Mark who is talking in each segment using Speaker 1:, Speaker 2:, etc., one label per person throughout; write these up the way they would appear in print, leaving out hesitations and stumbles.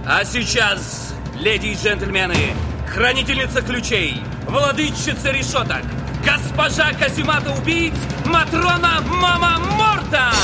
Speaker 1: А сейчас, леди и джентльмены, хранительница ключей, владычица решеток, госпожа каземата убийц Матрона Мама Морта!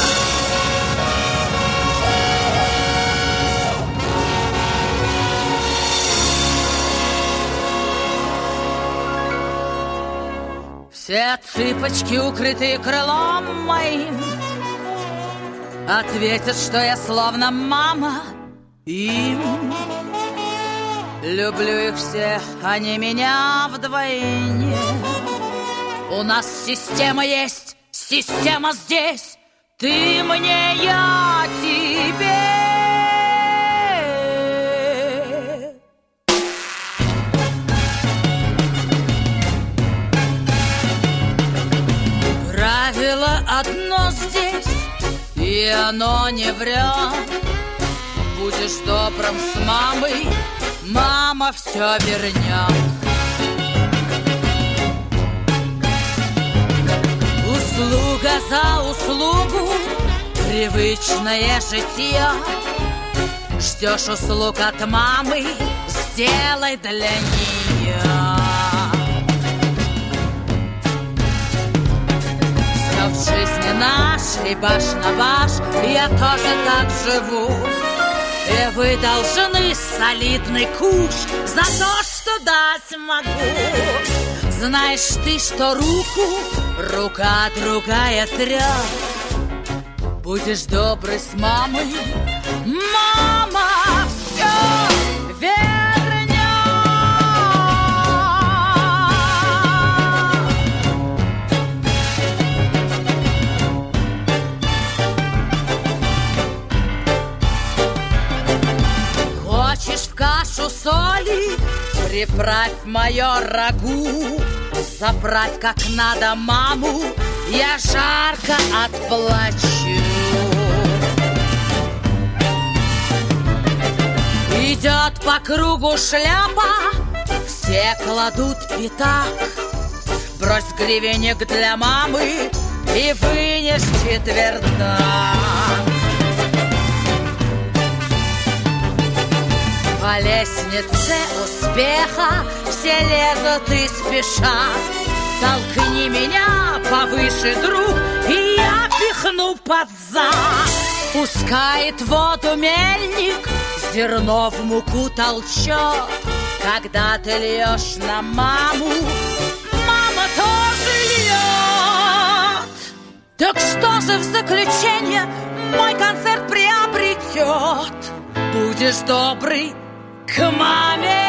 Speaker 2: Все цыпочки, укрытые крылом моим, ответят, что я словно мама им. Люблю их всех, они меня вдвойне. У нас система есть, система здесь. Ты мне, я тебе. Правило одно здесь, и оно не врет. Будешь добрым с мамой, мама все вернет. Услуга за услугу, привычное житье. Ждешь услуг от мамы, сделай для нее. В жизни нашей баш на баш я тоже так живу. И вы должны солидный куш за то, что дать могу. Знаешь ты, что рука другая трет. Будешь добрый с мамой, мама все вернет. Хочешь в кашу соли, приправь мое рагу. Заправь как надо маму, я жарко отплачу. Идет по кругу шляпа, все кладут пятак. Брось гривенник для мамы и вынешь четвертак. По лестнице успеха все лезут и спешат. Толкни меня повыше, друг, и я пихну под зад. Пускает воду мельник, зерно в муку толчет. Когда ты льешь на маму, мама тоже льет. Так что же в заключение мой концерт приобретет? Будешь добрый к маме.